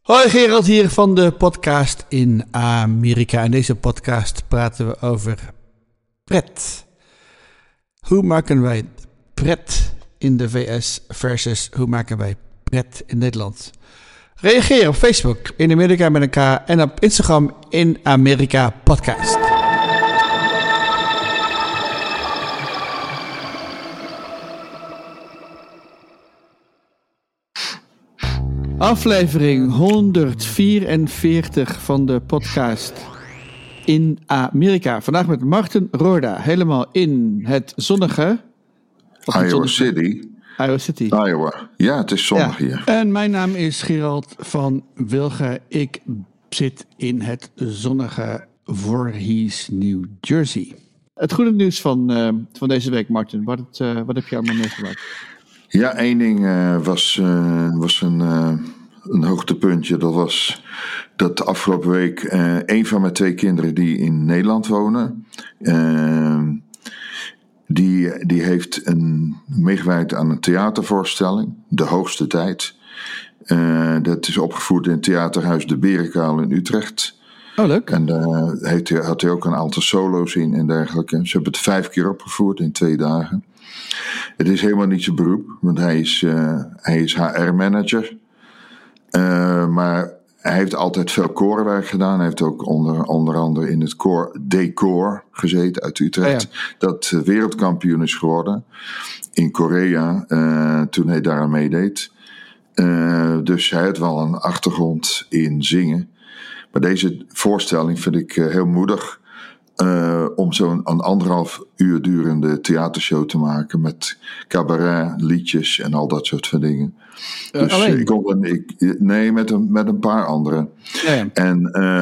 Hoi, Gerald hier van de podcast in Amerika. In deze podcast praten we over pret. Hoe maken wij pret in de VS versus hoe maken wij pret in Nederland? Reageer op Facebook in Amerika met een K en op Instagram in Amerika Podcast. Aflevering 144 van de podcast in Amerika. Vandaag met Martin Roorda, helemaal in het zonnige... Iowa City. Iowa. Ja, het is zonnig hier. En mijn naam is Gerald van Wilgen. Ik zit in het zonnige Voorhees, New Jersey. Het goede nieuws van deze week, Martin. Wat heb je allemaal meegemaakt? Ja, één ding was een hoogtepuntje. Dat was dat afgelopen week een van mijn 2 kinderen die in Nederland wonen... Die heeft meegewerkt aan een theatervoorstelling, De Hoogste Tijd. Dat is opgevoerd in het theaterhuis De Berenkuil in Utrecht. Oh, leuk. En daar had hij ook een aantal solo's in en dergelijke. Ze hebben het 5 keer opgevoerd in 2 dagen. Het is helemaal niet zijn beroep, want hij is HR-manager. Maar hij heeft altijd veel koorwerk gedaan. Hij heeft ook onder andere in het koor Decor gezeten uit Utrecht. Ja. Dat wereldkampioen is geworden in Korea toen hij daaraan meedeed. Dus hij had wel een achtergrond in zingen. Maar deze voorstelling vind ik heel moedig. Om zo'n 1,5 uur durende theatershow te maken met cabaret, liedjes en al dat soort van dingen. Dus alleen? Met een paar anderen. Ja. En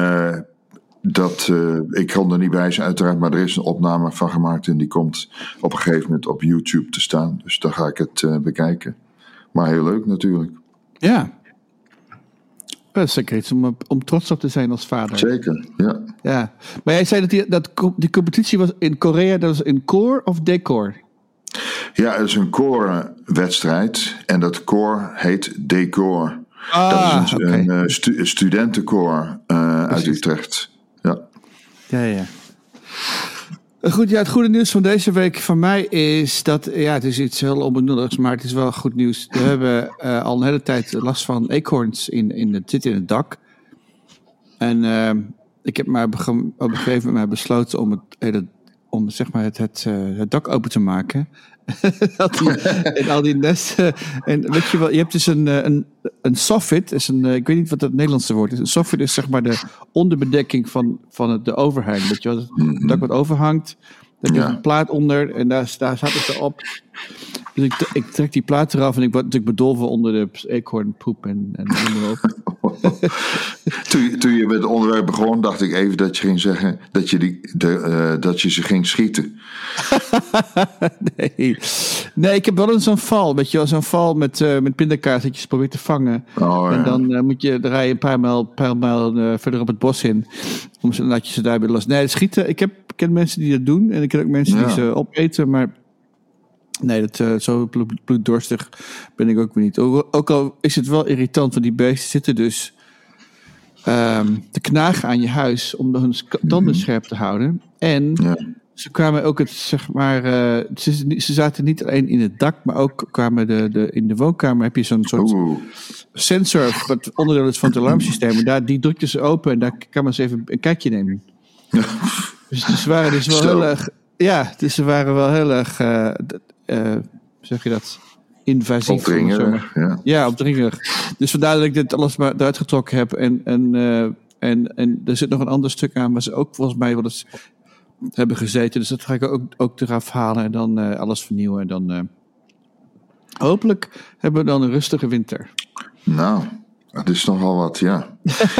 ik kon er niet bij zijn uiteraard, maar er is een opname van gemaakt en die komt op een gegeven moment op YouTube te staan. Dus dan ga ik het bekijken. Maar heel leuk natuurlijk. Ja. Dat is zeker iets om trots op te zijn als vader. Zeker, ja. Maar jij zei dat die competitie was in Korea, dat was in koor of decor? Ja, het is een koorwedstrijd en dat koor heet Decor. Dat is een studentenkoor uit Utrecht. Ja. Goed, het goede nieuws van deze week van mij is dat... Ja, het is iets heel onbenulligs, maar het is wel goed nieuws. We hebben al een hele tijd last van eekhoorns zitten in het dak. En ik heb maar op een gegeven moment besloten om het dak open te maken. En al die nesten. En weet je wel, je hebt dus een soffit. Ik weet niet wat het Nederlandse woord is. Een soffit is zeg maar de onderbedekking van de overhang. Weet je wel, het dak wat overhangt. Daar heb je een plaat onder en daar staat het erop. Dus ik trek die plaat eraf en ik word natuurlijk bedolven onder de eekhoornpoep en onderop. Toen je met het onderwerp begon, dacht ik even dat je ging zeggen dat je ze ging schieten. Nee, ik heb wel zo'n val, weet je wel, zo'n val met pindakaas dat je ze probeert te vangen. En dan rij je een paar mijl verder op het bos in, laat je ze daar weer los. Nee, schieten, ik ken mensen die dat doen en ik ken ook mensen die ze opeten, maar nee, zo bloeddorstig ben ik ook weer niet. Ook al is het wel irritant, want die beesten zitten dus te knagen aan je huis om hun tanden scherp te houden. En ze kwamen ook ze zaten niet alleen in het dak, maar ook kwamen in de woonkamer heb je zo'n soort sensor wat onderdeel is van het alarmsysteem. En die drukten ze open en daar kan men eens even een kijkje nemen. Dus ze waren dus wel heel erg... Ja, dus ze waren wel heel erg... zeg je dat? Invasief. Opdringerig, ja, opdringerig. Dus vandaar dat ik dit alles maar eruit getrokken heb. En er zit nog een ander stuk aan waar ze ook volgens mij wel eens hebben gezeten. Dus dat ga ik ook eraf halen en dan alles vernieuwen. En dan hopelijk hebben we dan een rustige winter. Nou, dat is nogal wat, ja.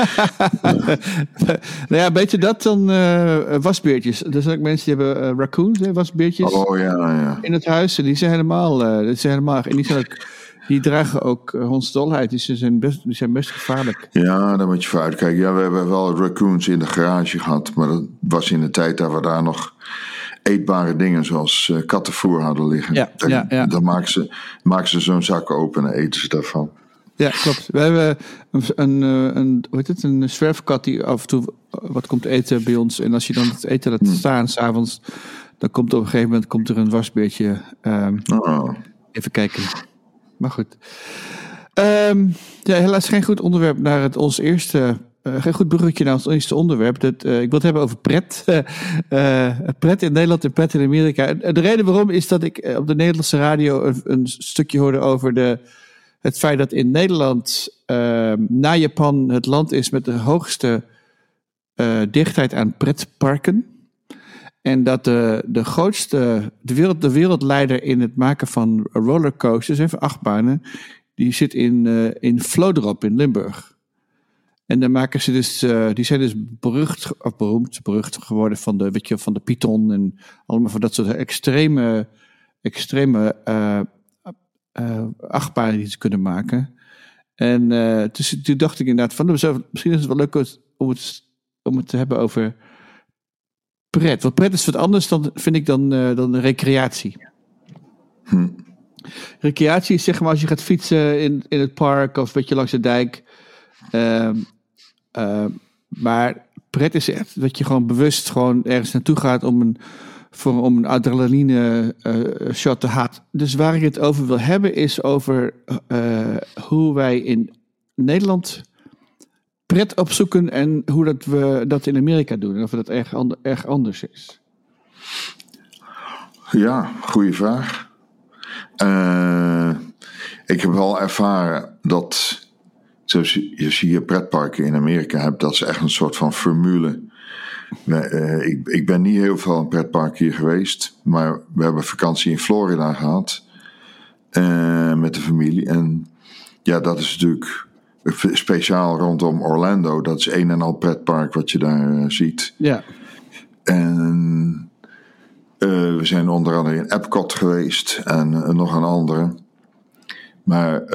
Nou ja, beter dat dan wasbeertjes. Er zijn ook mensen die hebben raccoons, wasbeertjes. Oh ja. In het huis. En die zijn helemaal... en die dragen ook hondsdolheid. Die zijn best gevaarlijk. Ja, daar moet je voor uitkijken. Ja, we hebben wel raccoons in de garage gehad. Maar dat was in de tijd dat we daar nog eetbare dingen zoals kattenvoer hadden liggen. Ja. Dan maken ze zo'n zak open en eten ze daarvan. Ja, klopt. We hebben een zwerfkat die af en toe wat komt eten bij ons. En als je dan het eten laat staan, 's avonds, dan komt op een gegeven moment er een wasbeertje. Even kijken. Maar goed. Helaas geen goed onderwerp naar ons eerste. Geen goed bruggetje naar ons eerste onderwerp. Ik wil het hebben over pret. Pret in Nederland en pret in Amerika. De reden waarom is dat ik op de Nederlandse radio een stukje hoorde over het feit dat in Nederland na Japan het land is met de hoogste dichtheid aan pretparken. En dat de grootste, de wereldleider in het maken van rollercoasters, even achtbanen, die zit in Vlodrop in Limburg. En dan maken ze dus, die zijn dus berucht geworden van de Python en allemaal van dat soort extreme achtbanen die ze kunnen maken. En toen dacht ik inderdaad van, misschien is het wel leuk om het te hebben over pret. Want pret is wat anders dan recreatie. Recreatie is zeg maar als je gaat fietsen in het park of een beetje langs de dijk. Maar pret is echt dat je gewoon bewust gewoon ergens naartoe gaat om een adrenaline shot te halen. Dus waar ik het over wil hebben is over hoe wij in Nederland pret opzoeken en hoe we dat in Amerika doen. En of dat erg anders is. Ja, goede vraag. Ik heb wel ervaren dat, zoals je hier pretparken in Amerika hebt, dat is echt een soort van formule. Ik ben niet heel veel aan pretpark hier geweest, maar we hebben vakantie in Florida gehad met de familie. En ja, dat is natuurlijk speciaal rondom Orlando. Dat is een en al pretpark wat je daar ziet. Ja. En we zijn onder andere in Epcot geweest en nog een andere. Maar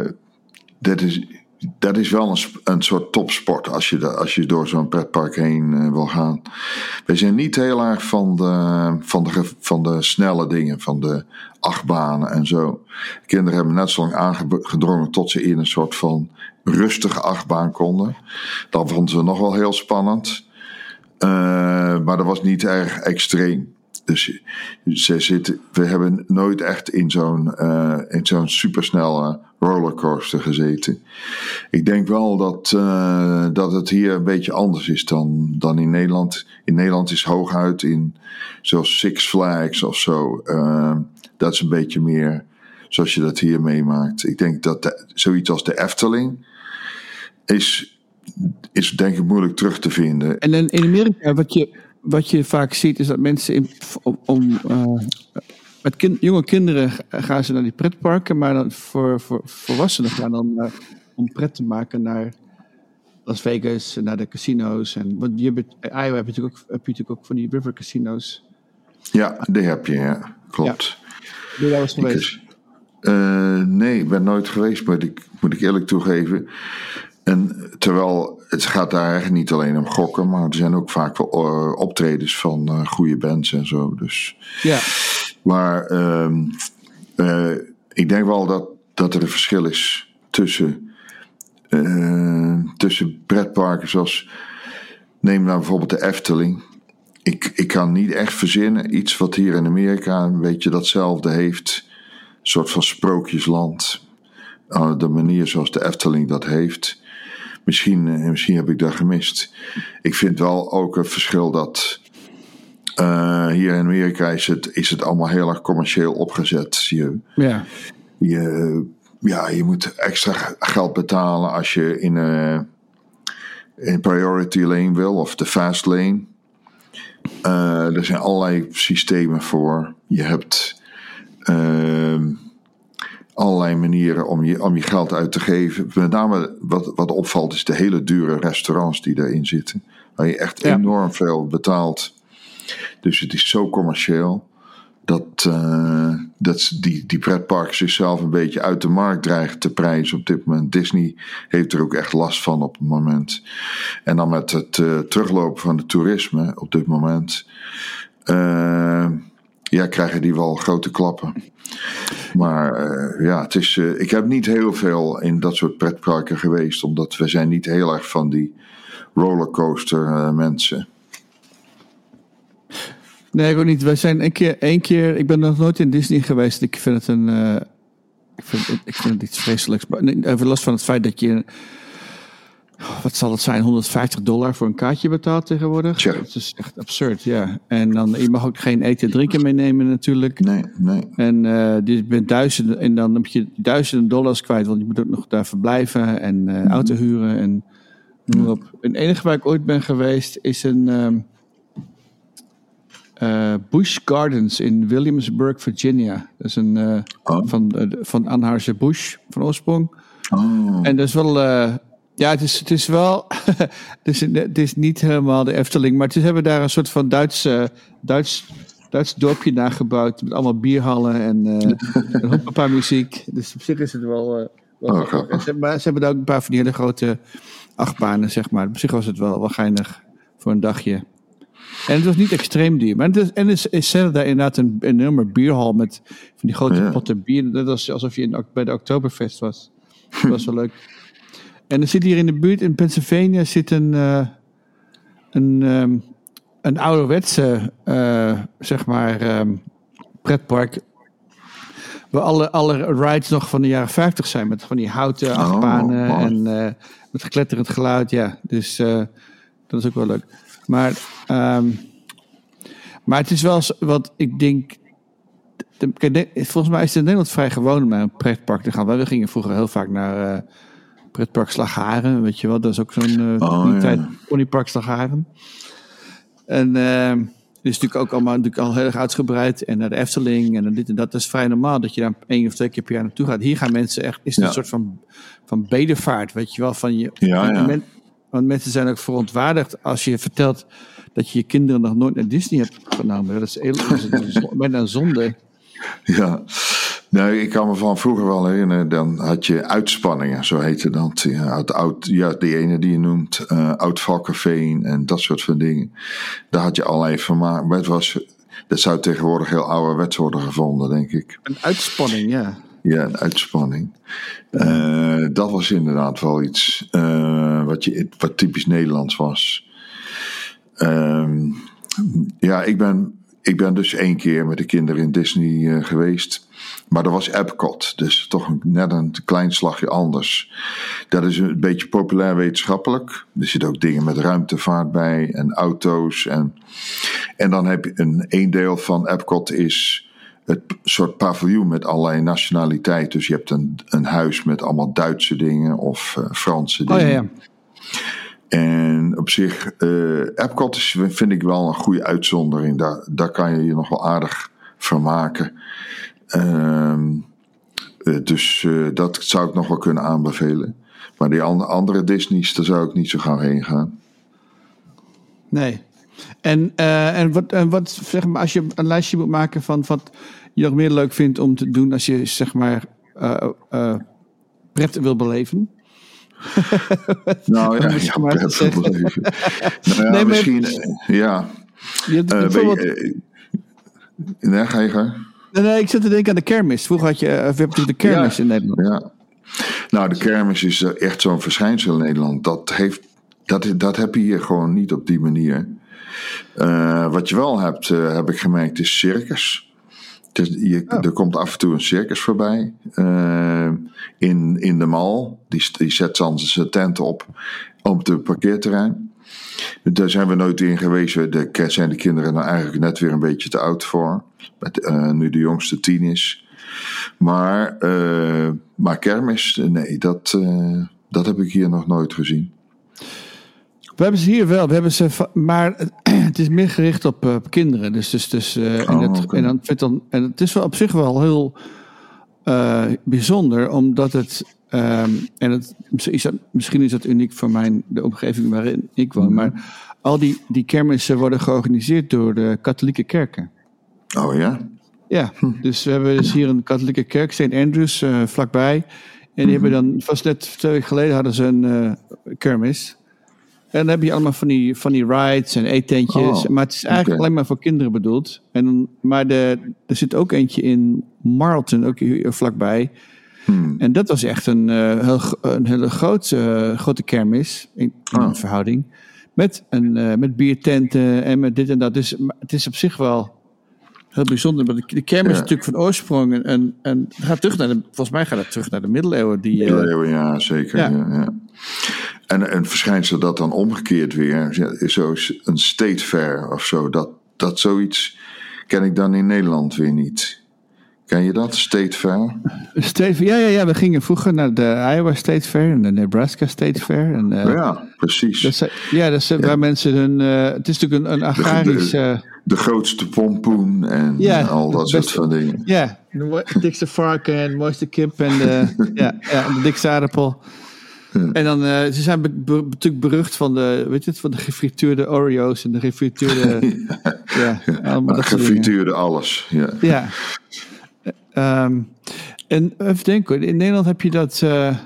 dat is wel een soort topsport als je door zo'n pretpark heen wil gaan. Wij zijn niet heel erg van de snelle dingen, van de achtbanen en zo. De kinderen hebben net zo lang aangedrongen tot ze in een soort van rustige achtbaan konden. Dat vonden ze nog wel heel spannend. Maar dat was niet erg extreem. Dus we hebben nooit echt in zo'n supersnelle rollercoaster gezeten. Ik denk wel dat het hier een beetje anders is dan in Nederland. In Nederland is hooguit zoals Six Flags of zo. Dat is een beetje meer zoals je dat hier meemaakt. Ik denk dat zoiets als de Efteling is denk ik moeilijk terug te vinden. En in Amerika wat je vaak ziet is dat mensen met jonge kinderen gaan ze naar die pretparken, maar dan voor volwassenen gaan dan om pret te maken naar Las Vegas, naar de casino's. Want Iowa heb je natuurlijk ook van die river casino's. Ja, die heb je, ja. Klopt. Ja. Ben je daar eens geweest? Nee, ik ben nooit geweest, maar moet ik eerlijk toegeven. En terwijl het gaat daar eigenlijk niet alleen om gokken, maar er zijn ook vaak wel optredens van goede bands en zo. Dus. Ja. Maar ik denk wel dat er een verschil is tussen pretparken zoals, neem nou bijvoorbeeld de Efteling. Ik kan niet echt verzinnen iets wat hier in Amerika een beetje datzelfde heeft. Een soort van sprookjesland. De manier zoals de Efteling dat heeft. Misschien heb ik dat gemist. Ik vind wel ook een verschil dat hier in Amerika is het allemaal heel erg commercieel opgezet. Je moet extra geld betalen als je in priority lane wil of de fast lane. Er zijn allerlei systemen voor. Je hebt allerlei manieren om je geld uit te geven. Met name wat opvalt is de hele dure restaurants die daarin zitten. Waar je echt enorm veel betaalt. Dus het is zo commercieel dat die pretparken zichzelf een beetje uit de markt dreigen te prijzen op dit moment. Disney heeft er ook echt last van op het moment. En dan met het teruglopen van het toerisme op dit moment krijgen die wel grote klappen. Maar het is, ik heb niet heel veel in dat soort pretparken geweest, omdat we zijn niet heel erg van die rollercoaster mensen. Nee, ik ook niet. Wij zijn één keer. Ik ben nog nooit in Disney geweest. Ik vind het ik vind het iets vreselijks. Even los van het feit dat je, wat zal het zijn, $150 voor een kaartje betaalt tegenwoordig. Ja. Dat is echt absurd, ja. En dan, je mag ook geen eten en drinken meenemen natuurlijk. Nee. En je bent duizenden, en dan heb je $1000 kwijt, want je moet ook nog daar verblijven en auto huren en noem maar op. Het enige waar ik ooit ben geweest is een Busch Gardens in Williamsburg, Virginia. Dat is een van Anheuser-Busch van oorsprong. Oh. En dat is wel, het is wel, het is niet helemaal de Efteling, maar ze hebben daar een soort van Duits dorpje nagebouwd met allemaal bierhallen en een paar muziek. Dus op zich is het wel grappig. Maar ze hebben daar ook een paar van die hele grote achtbanen, zeg maar. Op zich was het wel geinig voor een dagje. En het was niet extreem duur. Maar ze zetten daar inderdaad een enorme bierhal met van die grote potten bier. Dat was alsof je bij de Oktoberfest was. Dat was wel leuk. En er zit hier in de buurt in Pennsylvania zit een ouderwetse pretpark. Waar alle rides nog van de jaren 50 zijn. Met van die houten achtbanen en met gekletterend geluid. Ja, dus dat is ook wel leuk. Maar het is wel wat ik denk. Volgens mij is het in Nederland vrij gewoon om naar een pretpark te gaan. We gingen vroeger heel vaak naar pretpark Slagharen, weet je wel. Dat is ook zo'n tijd ponypark Slagharen. En is natuurlijk ook allemaal al heel erg uitgebreid. En naar de Efteling en dit en dat. Dat is vrij normaal dat je daar 1 of 2 keer per jaar naartoe gaat. Hier gaan mensen echt. Is het een soort van bedevaart, weet je wel? Want mensen zijn ook verontwaardigd als je vertelt dat je kinderen nog nooit naar Disney hebt genomen. Dat is bijna een zonde. Ja, ik kan me van vroeger wel herinneren. Dan had je uitspanningen, zo heette dat. Die ene die je noemt, Oud-Valkenveen en dat soort van dingen. Daar had je allerlei vermaak. Maar dat zou tegenwoordig heel ouderwets worden gevonden, denk ik. Een uitspanning, ja. Ja, een uitspanning. Dat was inderdaad wel iets wat typisch Nederlands was. Ik ben dus 1 keer met de kinderen in Disney geweest. Maar dat was Epcot, dus toch net een klein slagje anders. Dat is een beetje populair wetenschappelijk. Er zitten ook dingen met ruimtevaart bij en auto's. En dan heb je een deel van Epcot is het soort paviljoen met allerlei nationaliteiten. Dus je hebt een huis met allemaal Duitse dingen of Franse dingen. Ja. En op zich, Epcot vind ik wel een goede uitzondering. Daar kan je je nog wel aardig vermaken. Dus dat zou ik nog wel kunnen aanbevelen. Maar die andere Disney's, daar zou ik niet zo gauw heen gaan. Nee. En wat zeg maar, als je een lijstje moet maken van wat je nog meer leuk vindt om te doen als je zeg maar pret wil beleven. Nou ja, pret wil beleven. Nee, misschien, ja. Ga je gaan? Nee, ik zit te denken aan de kermis. Vroeger had je natuurlijk de kermis in Nederland. Ja. Nou, de kermis is echt zo'n verschijnsel in Nederland. Dat heb je hier gewoon niet op die manier. Wat je wel hebt, heb ik gemerkt, is circus. Er komt af en toe een circus voorbij. In de mall. Die zet dan zijn tenten op het parkeerterrein. Daar zijn we nooit in geweest. Daar zijn de kinderen nou eigenlijk net weer een beetje te oud voor. Nu de jongste 10 is. Maar kermis, nee, dat heb ik hier nog nooit gezien. We hebben ze hier wel. Maar het is meer gericht op kinderen. En het is wel op zich wel heel bijzonder, omdat het misschien is dat uniek voor de omgeving waarin ik woon. Maar al die kermissen worden georganiseerd door de katholieke kerken. Oh ja? Ja, dus we hebben hier een katholieke kerk, St. Andrews, vlakbij. En die hebben dan, vast net 2 weken geleden hadden ze een kermis. En dan heb je allemaal van die rides en eetentjes. Maar het is eigenlijk alleen maar voor kinderen bedoeld. Maar er zit ook eentje in Marlton, ook hier vlakbij. En dat was echt een hele grote kermis in een verhouding. Met biertenten en met dit en dat. Dus het is op zich wel heel bijzonder. Maar de kermis is natuurlijk van oorsprong. En het gaat volgens mij gaat het terug naar de middeleeuwen. Middeleeuwen, ja, zeker. Ja. En een verschijnsel dat dan omgekeerd weer is zo een state fair of zo. Dat zoiets ken ik dan in Nederland weer niet. Ken je dat, State Fair? Ja, we gingen vroeger naar de Iowa State Fair en de Nebraska State Fair. En, ja, precies. Dat is waar mensen het is natuurlijk een agrarisch... De grootste pompoen en al dat soort van dingen. Ja, de dikste varken en de mooiste kip en de dikste aardappel. En dan, ze zijn natuurlijk berucht van van de gefrituurde Oreo's en de gefrituurde... allemaal dat gefrituurde alles, Ja. En even denken, in Nederland heb je dat...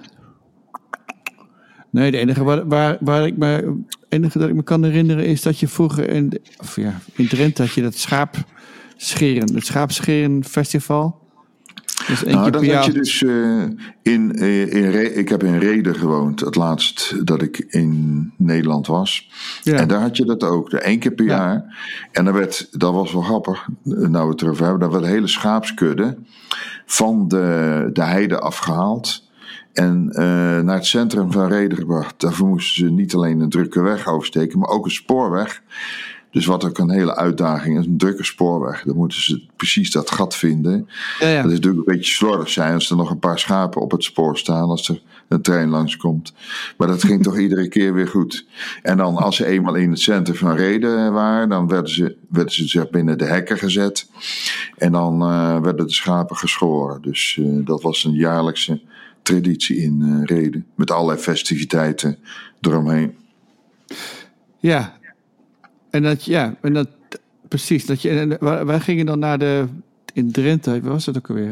Nee, de enige dat ik me kan herinneren is dat je vroeger in Drenthe had je dat schaapscheren festival. Dus dat had je dus ik heb in Rheden gewoond, het laatst dat ik in Nederland was. Ja. En daar had je dat ook, 1 keer per jaar. En dat was wel grappig, nou we het erover hebben, daar werd een hele schaapskudde van de heide afgehaald en naar het centrum van Rheden gebracht. Daarvoor moesten ze niet alleen een drukke weg oversteken, maar ook een spoorweg. Dus wat ook een hele uitdaging is, een drukke spoorweg. Dan moeten ze precies dat gat vinden. Ja. Dat is natuurlijk een beetje slordig zijn als er nog een paar schapen op het spoor staan, als er een trein langskomt. Maar dat ging toch iedere keer weer goed. En dan als ze eenmaal in het centrum van Rheden waren, dan werden ze binnen de hekken gezet. En dan werden de schapen geschoren. Dus dat was een jaarlijkse traditie in Rheden. Met allerlei festiviteiten eromheen. Ja. En dat precies. Wij gingen dan in Drenthe, waar was dat ook alweer?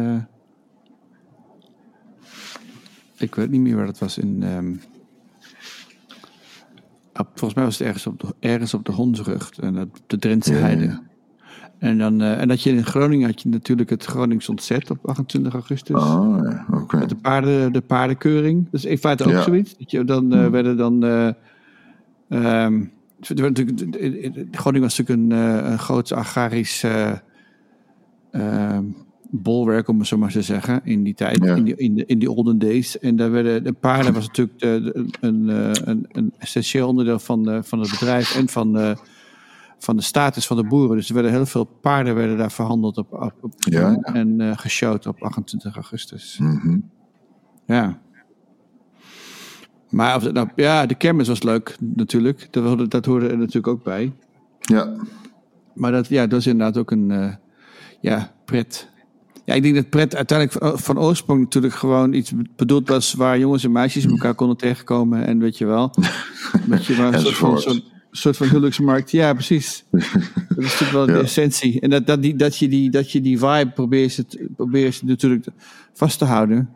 Ik weet niet meer waar dat was. Volgens mij was het ergens op de Hondsrug, en de Drentse Heide. En dat je in Groningen had je natuurlijk het Gronings Ontzet op 28 augustus. Oh, ja, oké. Met de paardenkeuring. Dat is in feite ook zoiets. Dat je dan werden dan... Groningen was natuurlijk een groot agrarisch bolwerk, om het zo maar te zeggen, in die tijd, in die olden days. En daar werden de paarden was natuurlijk een essentieel onderdeel van het bedrijf en van de status van de boeren. Dus er werden heel veel paarden daar verhandeld en geshowd op 28 augustus. Mm-hmm. Ja. Maar de kermis was leuk natuurlijk. Dat hoorde er natuurlijk ook bij. Ja. Maar dat is inderdaad ook een pret. Ja, ik denk dat pret uiteindelijk van oorsprong natuurlijk gewoon iets bedoeld was waar jongens en meisjes elkaar konden tegenkomen. En weet je wel. Een soort van huwelijksmarkt. Ja, precies. Dat is natuurlijk wel de essentie. En dat je die vibe probeert natuurlijk vast te houden.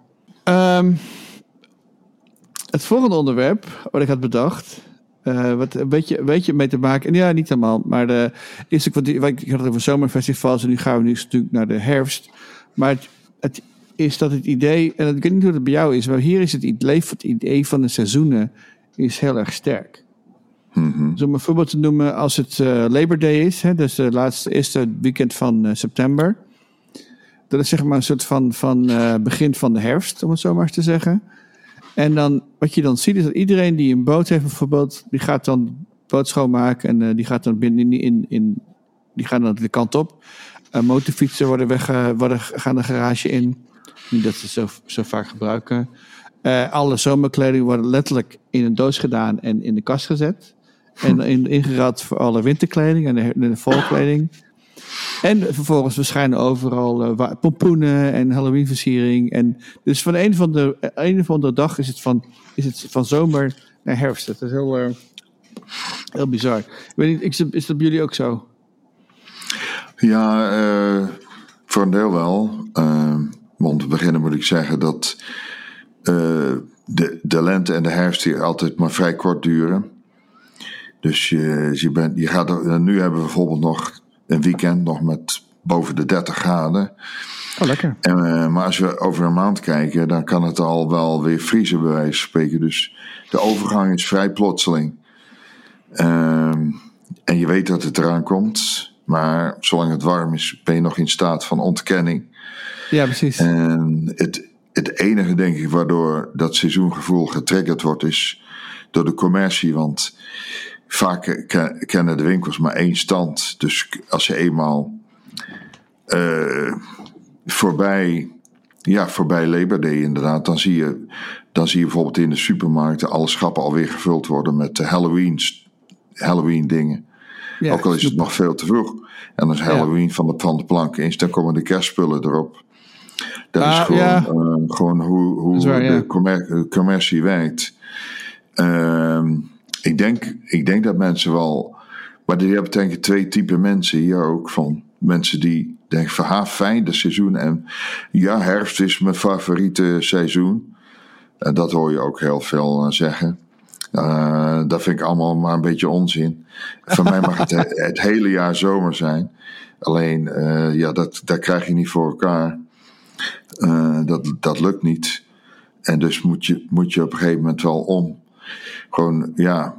Het volgende onderwerp wat ik had bedacht, wat een beetje mee te maken, en ja, niet helemaal, maar ik had het over zomerfestivals en nu gaan we natuurlijk naar de herfst. Maar het is dat het idee, en ik weet niet hoe het bij jou is, maar hier is het idee van de seizoenen is heel erg sterk. Mm-hmm. Dus om een voorbeeld te noemen, als het Labor Day is, dus de eerste weekend van september, dat is zeg maar een soort van begin van de herfst, om het zo maar eens te zeggen. En dan, wat je dan ziet is dat iedereen die een boot heeft bijvoorbeeld, die gaat dan boot schoonmaken en die gaat dan die gaan dan de kant op. Motorfietsen gaan de garage in. Niet dat ze zo vaak gebruiken. Alle zomerkleding worden letterlijk in een doos gedaan en in de kast gezet. En ingerad voor alle winterkleding en de volkleding. En vervolgens verschijnen overal pompoenen en Halloweenversiering. En dus van een of andere dag is het van zomer naar herfst. Dat is heel bizar. Ik weet niet, is dat bij jullie ook zo? Ja, voor een deel wel. Want te beginnen moet ik zeggen dat de lente en de herfst hier altijd maar vrij kort duren. Dus je gaat nu hebben we bijvoorbeeld nog een weekend nog met boven de 30 graden. Oh, lekker. Maar als we over een maand kijken, dan kan het al wel weer vriezen bij wijze van spreken. Dus de overgang is vrij plotseling. En je weet dat het eraan komt. Maar zolang het warm is, ben je nog in staat van ontkenning. Ja, precies. En het enige, denk ik, waardoor dat seizoengevoel getriggerd wordt, is door de commercie. Want vaak kennen de winkels maar één stand. Dus als je eenmaal voorbij Labor Day inderdaad, dan zie je bijvoorbeeld in de supermarkten alle schappen alweer gevuld worden met Halloween dingen. Ja, ook al is het nog veel te vroeg. En als Halloween van de plank is, dan komen de kerstspullen erop. Dat is gewoon hoe de commercie werkt. Ik denk dat mensen wel... Maar je hebt denk ik 2 typen mensen hier ook. Van mensen die denken van fijn, dat seizoen. En ja, herfst is mijn favoriete seizoen. En dat hoor je ook heel veel zeggen. Dat vind ik allemaal maar een beetje onzin. Voor mij mag het hele jaar zomer zijn. Alleen, dat krijg je niet voor elkaar. Dat lukt niet. En dus moet je op een gegeven moment wel om. Gewoon,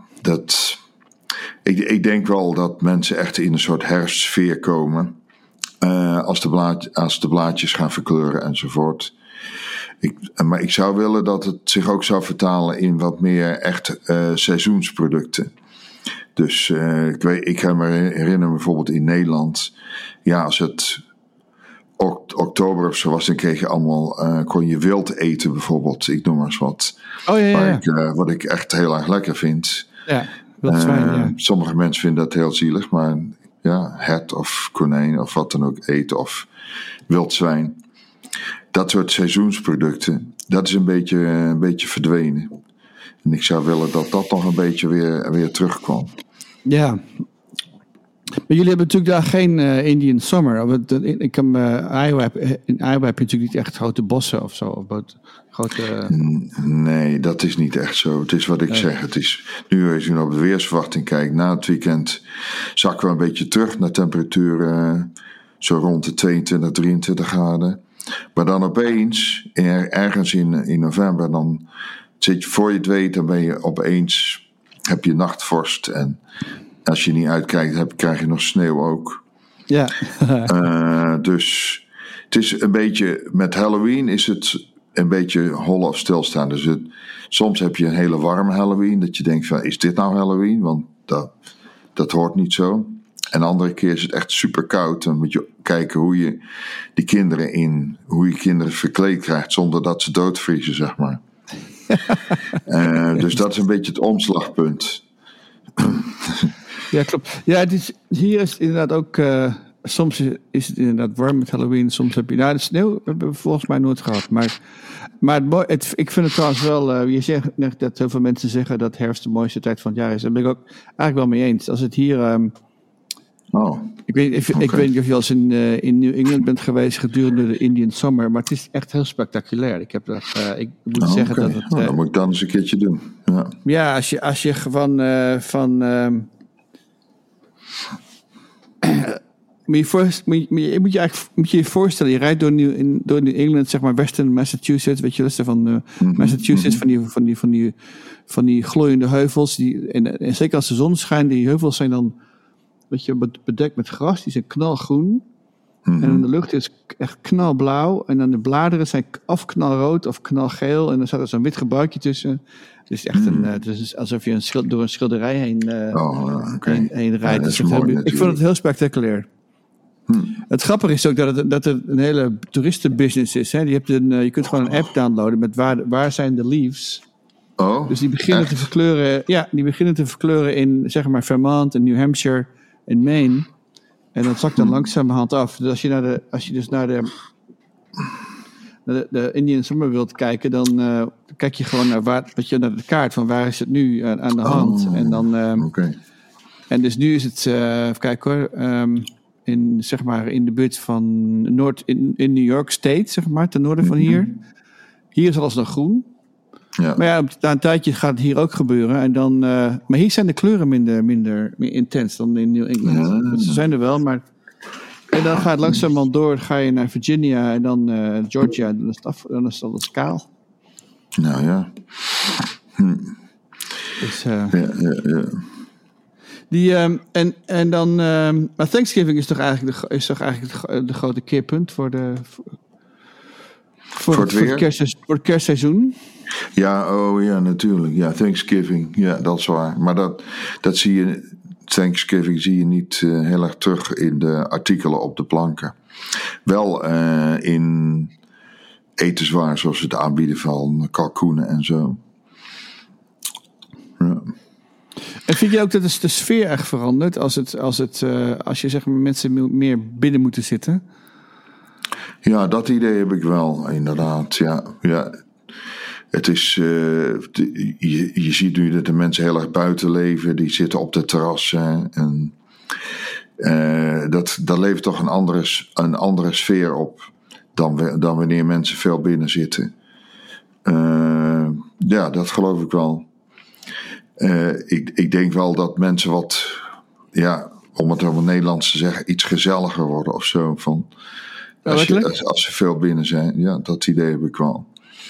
ik denk wel dat mensen echt in een soort herfstsfeer komen. Als de blaadjes gaan verkleuren enzovoort. Maar ik zou willen dat het zich ook zou vertalen in wat meer echt seizoensproducten. Dus ik kan me herinneren bijvoorbeeld in Nederland. Ja, als het oktober of zo was, dan kreeg je allemaal, kon je wild eten bijvoorbeeld. Ik noem maar eens wat. Oh, ja. Wat ik echt heel erg lekker vind. Ja, wild zwijn, Sommige mensen vinden dat heel zielig, maar ja, hert of konijn of wat dan ook eten of wild zwijn. Dat soort seizoensproducten, dat is een beetje verdwenen. En ik zou willen dat dat nog een beetje weer terugkwam. Ja. Maar jullie hebben natuurlijk daar geen Indian Summer. In Iowa heb je natuurlijk niet echt grote bossen of zo. Of grote... Nee, dat is niet echt zo. Het is wat ik zeg. Het is, nu als je op de weersverwachting kijkt, na het weekend zakken we een beetje terug naar temperaturen zo rond de 22, 23 graden. Maar dan opeens, ergens in november, dan zit je, voor je het weet, dan ben je opeens, heb je nachtvorst. En als je niet uitkijkt, krijg je nog sneeuw ook. Ja. Dus het is een beetje, met Halloween is het een beetje hollen of stilstaan. Dus soms heb je een hele warme Halloween, dat je denkt van, is dit nou Halloween? Want dat hoort niet zo. En de andere keer is het echt super koud. Dan moet je kijken hoe je kinderen verkleed krijgt zonder dat ze doodvriezen, zeg maar. Dus dat is een beetje het omslagpunt. Ja, klopt. Ja, hier is het inderdaad ook... soms is het inderdaad warm met Halloween. Soms heb je... Nou, de sneeuw hebben we volgens mij nooit gehad. Maar ik vind het trouwens wel... je zegt net dat heel veel mensen zeggen dat herfst de mooiste tijd van het jaar is. Daar ben ik ook eigenlijk wel mee eens. Als het hier... Ik weet niet of je al eens in New England bent geweest gedurende de Indian Summer, maar het is echt heel spectaculair. Ik moet zeggen dat het... dat moet ik dan eens een keertje doen. Ja, als je moet je je voorstellen, je rijdt door New England, zeg maar Western Massachusetts, weet je, dat is van Massachusetts, van die glooiende heuvels, en zeker als de zon schijnt, die heuvels zijn dan, weet je, bedekt met gras, die zijn knalgroen. Mm-hmm. En de lucht is echt knalblauw. En dan de bladeren zijn of knalrood of knalgeel. En dan staat er zo'n wit gebruikje tussen. Het is echt het is alsof je door een schilderij heen rijdt. Ja, ik vond het heel spectaculair. Het grappige is ook dat het een hele toeristenbusiness is. Hè? Je kunt gewoon een app downloaden met waar zijn de leaves. Dus die beginnen te verkleuren. Ja, die beginnen te verkleuren in, zeg maar, Vermont en New Hampshire en Maine. En dat zakt dan langzamerhand af. Dus als je dus naar de Indian Summer wilt kijken, dan kijk je gewoon naar de kaart van waar is het nu aan de hand. En dan. En dus nu is het, even kijken hoor, in de buurt van in New York State, zeg maar, ten noorden van hier. Hier is alles nog groen. Ja. Maar ja, na een tijdje gaat het hier ook gebeuren. En dan, maar hier zijn de kleuren minder intens dan in New England. Ja. Ze zijn er wel, maar... En dan gaat het langzamerhand door. Ga je naar Virginia en dan Georgia. Dan is alles kaal. Nou ja. Dus, Ja. En dan... maar Thanksgiving is toch eigenlijk de grote keerpunt voor het kerstseizoen? Ja, natuurlijk. Ja, Thanksgiving. Ja, dat is waar. Maar dat zie je... Thanksgiving zie je niet heel erg terug in de artikelen op de planken. Wel in etenswaar, zoals het aanbieden van kalkoenen en zo. Ja. En vind je ook dat de sfeer echt verandert als je zeg maar mensen meer binnen moeten zitten? Ja, dat idee heb ik wel, inderdaad. Ja. Het is, je ziet nu dat de mensen heel erg buiten leven. Die zitten op de terrassen. En dat levert toch een andere sfeer op dan wanneer mensen veel binnen zitten. Ja, dat geloof ik wel. Ik denk wel dat mensen wat, ja, om het op het Nederlands te zeggen, iets gezelliger worden of zo. Als ze veel binnen zijn. Ja, dat idee heb ik wel.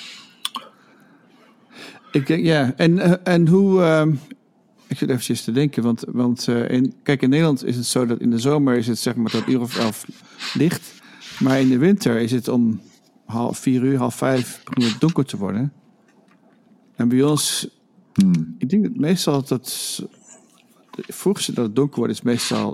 Ik denk, ja. En hoe... ik zit eventjes te denken, want in Nederland is het zo dat in de zomer is het zeg maar tot 11:00 licht. Maar in de winter is het om 4:00, 4:30 begint het donker te worden. En bij ons... Ik denk dat meestal vroegste dat het donker wordt is meestal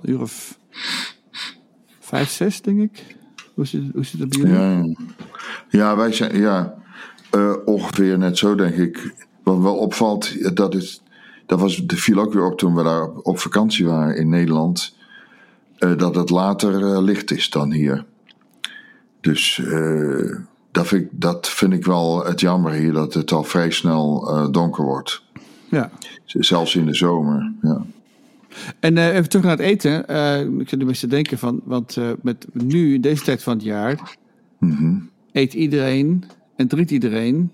5, 6, denk ik. Hoe zit dat bij jullie? Ja, wij zijn... Ja, ongeveer net zo, denk ik. Wat wel opvalt, dat viel ook weer op toen we daar op vakantie waren in Nederland. Dat het later licht is dan hier. Dus dat vind ik wel het jammer hier, dat het al vrij snel donker wordt. Ja. Zelfs in de zomer, ja. En even terug naar het eten. Ik zit er best te denken van, want met nu, in deze tijd van het jaar, eet iedereen en drinkt iedereen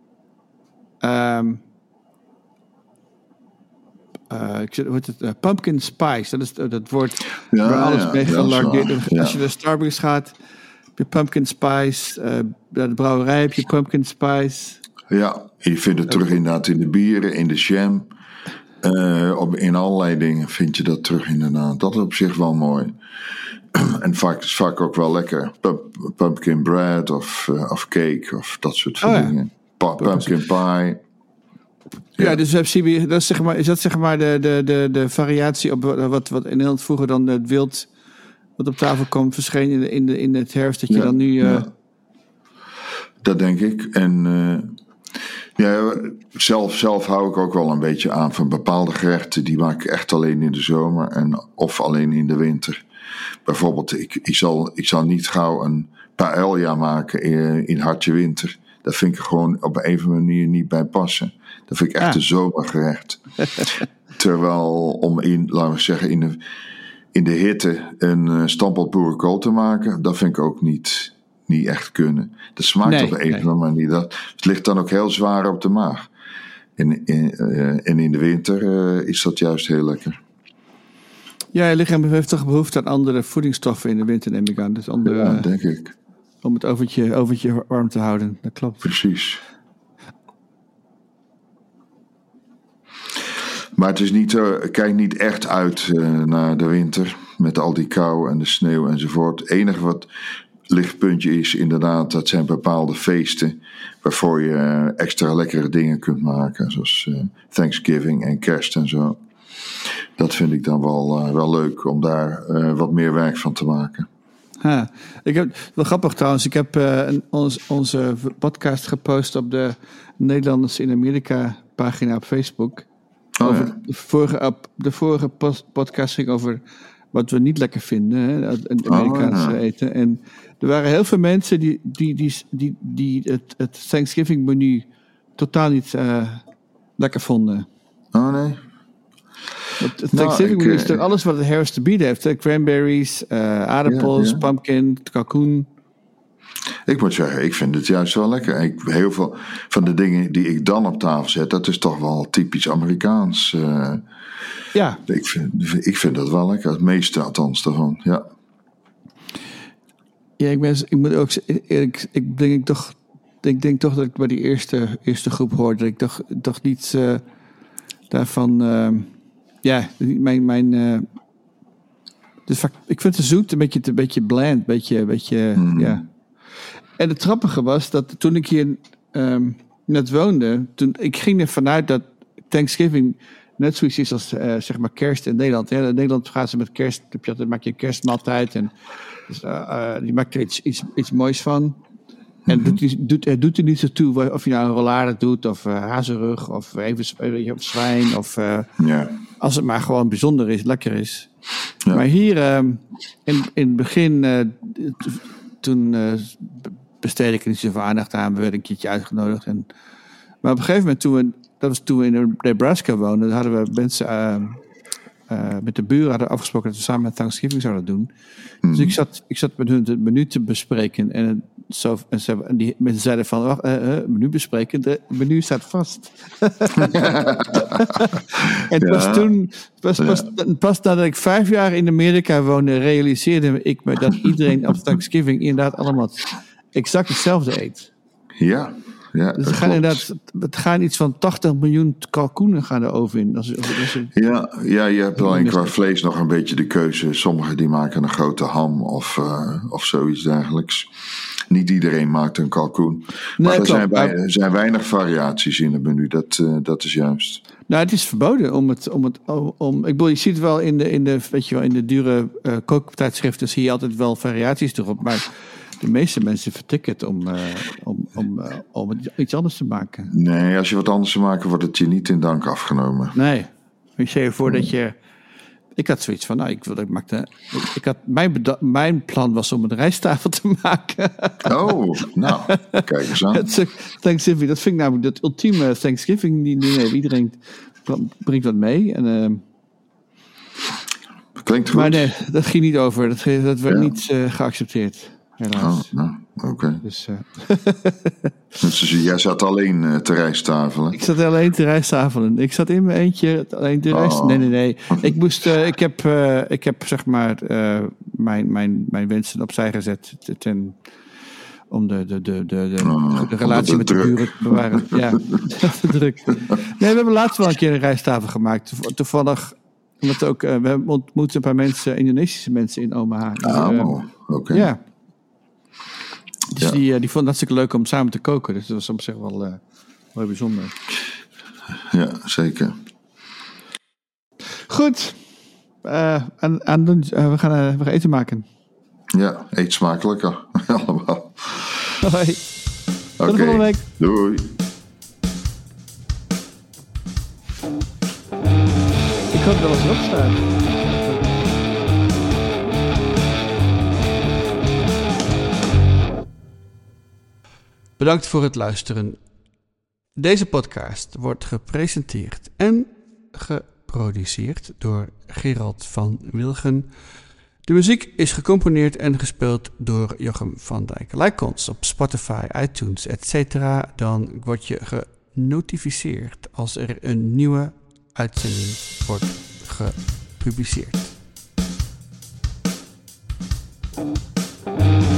pumpkin spice. Dat is dat woord waar alles mee gelardeerd. Als je naar Starbucks gaat, heb je pumpkin spice. Bij de brouwerij heb je pumpkin spice. Ja, je vindt het terug inderdaad in de bieren, in de jam. In allerlei dingen vind je dat terug inderdaad. Dat is op zich wel mooi. En vaak ook wel lekker. Pumpkin bread of cake of dat soort dingen. Pumpkin pie. Ja, dus dat is zeg maar de variatie op wat in Nederland vroeger dan het wild wat op tafel kwam verscheen in het herfst. Dat je dan nu... Dat denk ik. En zelf hou ik ook wel een beetje aan van bepaalde gerechten. Die maak ik echt alleen in de zomer of alleen in de winter. Bijvoorbeeld, ik zal niet gauw een paella maken in hartje winter. Dat vind ik gewoon op een of andere manier niet bij passen. Dat vind ik echt een zomergerecht. Terwijl laten we zeggen, in de hitte een stampot boerenkool te maken, dat vind ik ook niet echt kunnen. Dat smaakt op een of andere manier. Het ligt dan ook heel zwaar op de maag. En in de winter is dat juist heel lekker. Ja, je lichaam heeft toch behoefte aan andere voedingsstoffen in de winter, neem ik aan. Dus denk ik. Om het overtje warm te houden. Dat klopt. Precies. Maar het is niet, kijk niet echt uit naar de winter. Met al die kou en de sneeuw enzovoort. Het enige wat lichtpuntje is inderdaad, dat zijn bepaalde feesten. Waarvoor je extra lekkere dingen kunt maken. Zoals Thanksgiving en kerst en zo. Dat vind ik dan wel leuk om daar wat meer werk van te maken. Ik heb wel grappig trouwens. Ik heb onze podcast gepost op de Nederlanders in Amerika pagina op Facebook. De vorige podcast ging over wat we niet lekker vinden, hè, het Amerikaanse eten. En er waren heel veel mensen die het Thanksgiving menu totaal niet lekker vonden. Oh nee. Het Thanksgiving menu is toch alles wat het herfst te bieden heeft. Hè? Cranberries, aardappels, pumpkin, kalkoen. Ik moet zeggen, ik vind het juist wel lekker. Heel veel van de dingen die ik dan op tafel zet, dat is toch wel typisch Amerikaans. Ja. Ik vind dat wel lekker. Het meeste althans daarvan, ja. Ja, ik moet ook eerlijk, ik denk toch dat ik bij die eerste groep hoorde. Dat ik toch niet daarvan... dus vaak, ik vind het zoet, een beetje bland, ja. En het grappige was dat toen ik hier net woonde, ik ging ervan uit dat Thanksgiving net zoiets is als zeg maar kerst in Nederland. Ja, in Nederland gaan ze met kerst, dan maak je een kerstmaaltijd en dus, je maakt er iets moois van. En het doet er niet zo toe of je nou een rollade doet of hazenrug of even of zwijn of als het maar gewoon bijzonder is, lekker is. Ja. Maar hier in het begin, toen besteedde ik er niet zoveel aandacht aan. We werden een keertje uitgenodigd. Maar op een gegeven moment, toen we in Nebraska woonden, hadden we mensen met de buren hadden afgesproken dat we samen met Thanksgiving zouden doen. Dus ik zat met hun het menu te bespreken. En die mensen zeiden van, menu bespreken, het menu staat vast. En pas nadat ik 5 jaar in Amerika woonde, realiseerde ik me dat iedereen op Thanksgiving inderdaad allemaal exact hetzelfde eet. Ja. Ja, dus het gaan iets van 80 miljoen kalkoenen gaan de oven in. Ja, je hebt alleen qua vlees nog een beetje de keuze. Sommigen die maken een grote ham of zoiets dergelijks. Niet iedereen maakt een kalkoen. Maar er zijn weinig variaties in het menu. Dat is juist. Nou, het is verboden om ik bedoel, je ziet wel in de dure kooktijdschriften zie je altijd wel variaties erop, maar de meeste mensen vertikken het om iets anders te maken. Nee, als je wat anders te maken, wordt het je niet in dank afgenomen. Nee. Ik stel je voor dat je... Ik had zoiets van, mijn plan was om een rijsttafel te maken. Oh, nou, kijk eens aan. Thanksgiving, dat vind ik namelijk het ultieme Thanksgiving diner. Iedereen brengt wat mee. En, klinkt goed. Maar nee, dat ging niet over. Dat werd niet geaccepteerd. Helaas. Oké. Dus, dus jij zat alleen te rijsttafelen? Ik zat alleen te rijsttafelen. Ik zat in mijn eentje alleen te rijsttafelen. Nee. Ik heb zeg maar mijn wensen opzij gezet om de relatie met de buren te bewaren. Ja, de druk. Nee, we hebben laatst wel een keer een rijsttafel gemaakt. Toevallig, omdat ook, we ontmoeten een paar mensen, Indonesische mensen in Omaha. Oké. Ja. Dus die vonden het hartstikke leuk om samen te koken. Dus dat was op zich wel bijzonder. Ja, zeker. Goed. We gaan eten maken. Ja, eet smakelijker. Allemaal. Hoi. Tot de volgende week. Doei. Ik hoop dat het erop staat. Bedankt voor het luisteren. Deze podcast wordt gepresenteerd en geproduceerd door Gerald van Wilgen. De muziek is gecomponeerd en gespeeld door Jochem van Dijk. Like ons op Spotify, iTunes, etc. Dan word je genotificeerd als er een nieuwe uitzending wordt gepubliceerd.